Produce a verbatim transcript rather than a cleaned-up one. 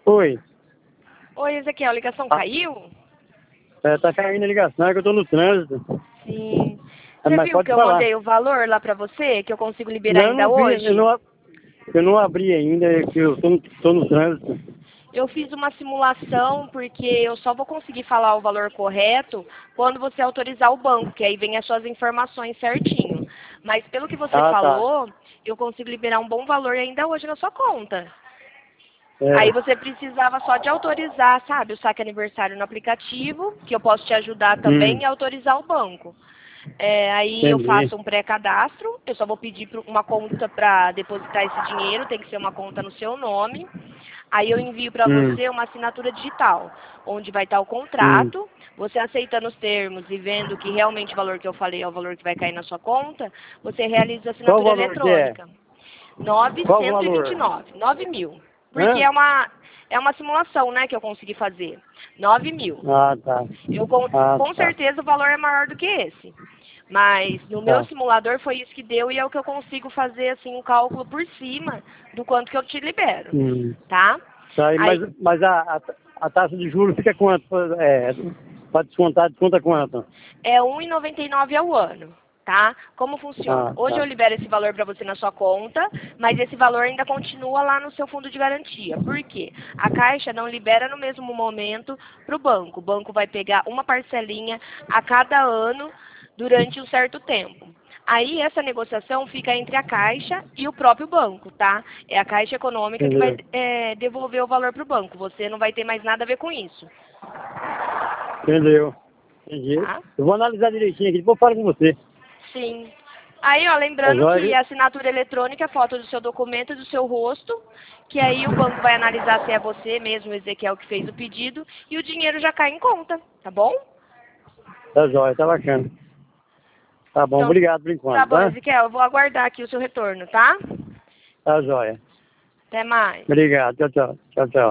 Oi. Oi, Ezequiel, a ligação Ah. caiu? É, tá caindo a ligação, é que eu tô no trânsito. Sim. É, Você mas viu pode que eu falar. mandei o valor lá pra você, que eu consigo liberar Não, eu ainda não vi, hoje? eu não, a- eu não abri ainda, é que eu tô, tô no trânsito. Eu fiz uma simulação porque eu só vou conseguir falar o valor correto quando você autorizar o banco, que aí vem as suas informações certinho. Mas pelo que você Ah, tá. falou, eu consigo liberar um bom valor ainda hoje na sua conta. É. Aí você precisava só de autorizar, sabe, o saque aniversário no aplicativo, que eu posso te ajudar também, Hum, e autorizar o banco. É, aí eu entendi. faço um pré-cadastro, eu só vou pedir pro- uma conta para depositar esse dinheiro, tem que ser uma conta no seu nome. Aí eu envio para Hum, você uma assinatura digital, onde vai estar o hum. contrato, você aceitando os termos e vendo que realmente o valor que eu falei é o valor que vai cair na sua conta, você realiza a Qual o assinatura valor que é? eletrônica. Qual o novecentos e vinte valor? e nove, nove mil. Porque Hã? é uma, é uma simulação, né, que eu consegui fazer. nove mil. Ah, tá. Eu, com, Ah, com tá. certeza o valor é maior do que esse. Mas no meu Tá. simulador foi isso que deu e é o que eu consigo fazer assim um cálculo por cima do quanto que eu te libero, Hum. tá? Tá aí, mas, Aí mas a, a, a taxa de juros fica quanto? É, para descontar, desconta quanto? é um e noventa e nove ao ano, tá? Como funciona? Ah, Hoje eu tá. libero esse valor para você na sua conta, mas esse valor ainda continua lá no seu fundo de garantia. Por quê? A Caixa não libera no mesmo momento para o banco. O banco vai pegar uma parcelinha a cada ano durante um certo tempo. Aí essa negociação fica entre a Caixa e o próprio banco, tá? É a Caixa Econômica que vai Entendeu? é, devolver o valor para o banco. Você não vai ter mais nada a ver com isso, Entendeu? Entendi. tá? Eu vou analisar direitinho aqui, depois eu falo com você. Sim. Aí, ó, Tá lembrando que joia? a assinatura eletrônica é foto do seu documento e do seu rosto, que aí o banco vai analisar se é você mesmo, o Ezequiel, que fez o pedido, e o dinheiro já cai em conta, tá bom? Tá joia, tá bacana. Tá bom, Então, obrigado por tá enquanto, bom, tá? Ezequiel, eu vou aguardar aqui o seu retorno, tá? Tá joia. Até mais. Obrigado, tchau, tchau. Tchau, tchau.